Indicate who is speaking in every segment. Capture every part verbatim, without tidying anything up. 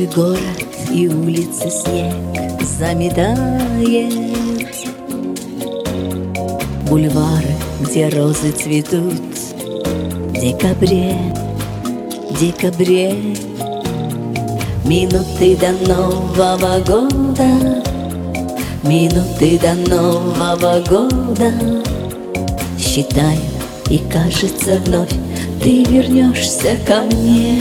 Speaker 1: Твой город и улицы снег заметает, бульвары, где розы цветут. В декабре, в декабре, минуты до Нового года, минуты до Нового года. Считаю, и кажется вновь ты вернешься ко мне.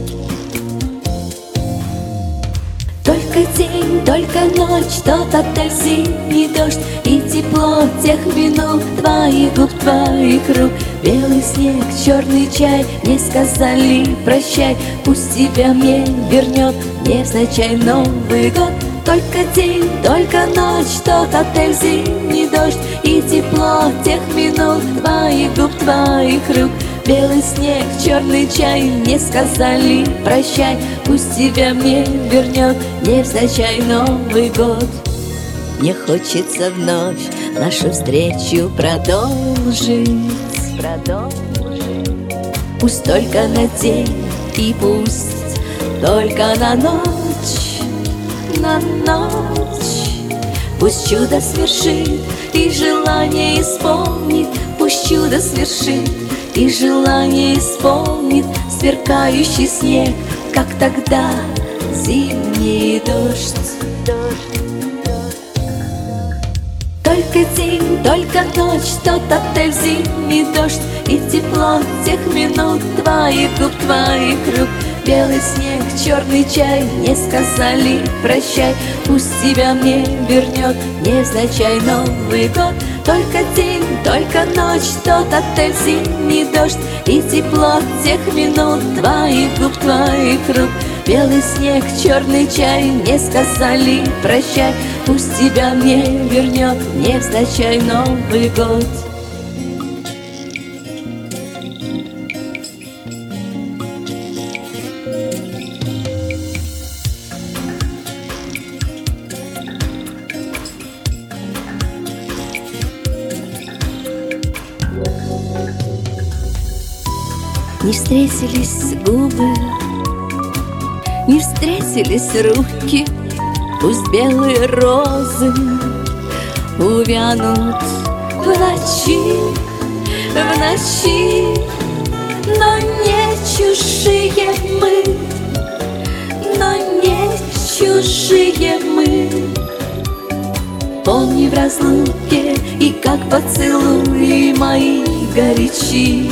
Speaker 1: Только день, только ночь, тот отель, зимний дождь и тепло тех минут твоих губ, твоих рук. Белый снег, черный чай, не сказали прощай. Пусть тебя мне вернет невзначай Новый год. Только день, только ночь, тот отель, зимний дождь и тепло тех минут твоих губ, твоих рук. Белый снег, черный чай, не сказали прощай. Пусть тебя мне вернет невзначай Новый год. Мне хочется вновь нашу встречу продолжить, продолжить. Пусть только на день и пусть только на ночь, на ночь. Пусть чудо свершит и желание исполнит. Пусть чудо свершит и желание исполнит. Сверкающий снег, как тогда зимний дождь. Только день, только ночь, тот отель, зимний дождь и тепло тех минут твоих губ, твоих рук. Белый снег, черный чай, не сказали прощай. Пусть тебя мне вернет невзначай Новый год. Только день, только ночь, тот отель, зимний дождь и тепло тех минут твоих губ, твоих рук. Белый снег, черный чай, не сказали прощай. Пусть тебя мне вернет невзначай Новый год. Не встретились губы, не встретились руки. Пусть белые розы увянут в ночи, в ночи. Но не чужие мы, но не чужие мы. Помни в разлуке, и как поцелуи мои горячи.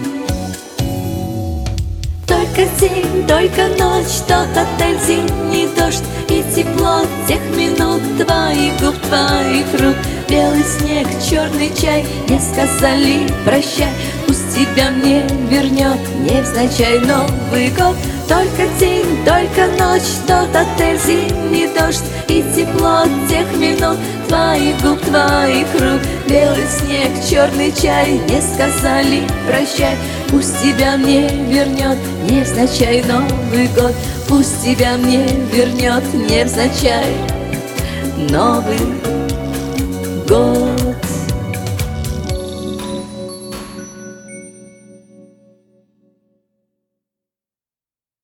Speaker 1: Только день, только ночь, тот отель, зимний дождь и тепло тех минут твоих губ, твоих рук. Белый снег, черный чай, не сказали прощай. Пусть тебя мне вернет невзначай Новый год. Только день, только ночь, тот отель, зимний дождь и тепло тех минут твоих губ, твоих рук. Белый снег, черный чай, не сказали прощай. Пусть тебя мне вернет невзначай Новый год. Пусть тебя мне вернет невзначай Новый год.